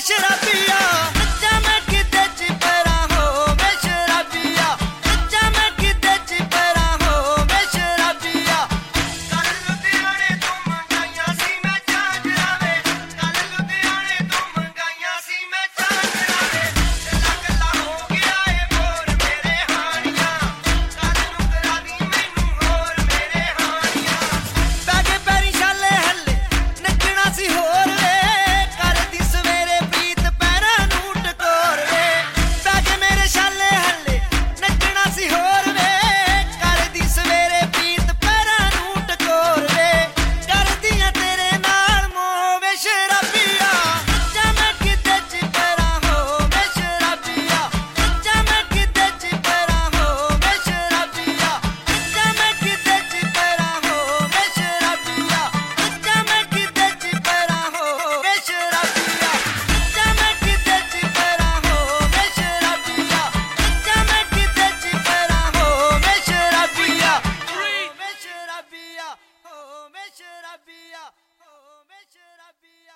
शराबिया नच्चा मैं किते च परा हो वे शराबिया नच्चा मैं किते च परा हो वे शराबिया कल लुधियाने तो मंगाइयां सी मैं झांझरा वे कल लुधियाने तो मंगाइयां सी मैं झांझरा वे गल्ला गल्ला हो गया ए मोर मेरे हानियां कल नूं करा दी मैनूं होर मेरे हानियां बैगे पैरी छाले हल्ले नच्चना सी होर वे करदी सवेरे प्रीत पैरां नूं टकोर वे बैगे मेरे छाले हल्ले नच्चना सी होर वे करदी सवेरे प्रीत पैरां नूं टकोर वे करदियां तेरे नाल मोह वे शराबिया नच्चा मैं किते च परा हो वे शराबिया नच्चा मैं किते च परा हो वे शराबिया नच्चा मैं किते च परा हो वे शराबिया नच्चा मैं किते च परा हो वे शराबिया नच्चा मैं किते च परा हो वे शराबिया नच्चा मैं किते च परा हो वे शराबिया वे शराबिया हो वे शराबिया हो वे शराबिया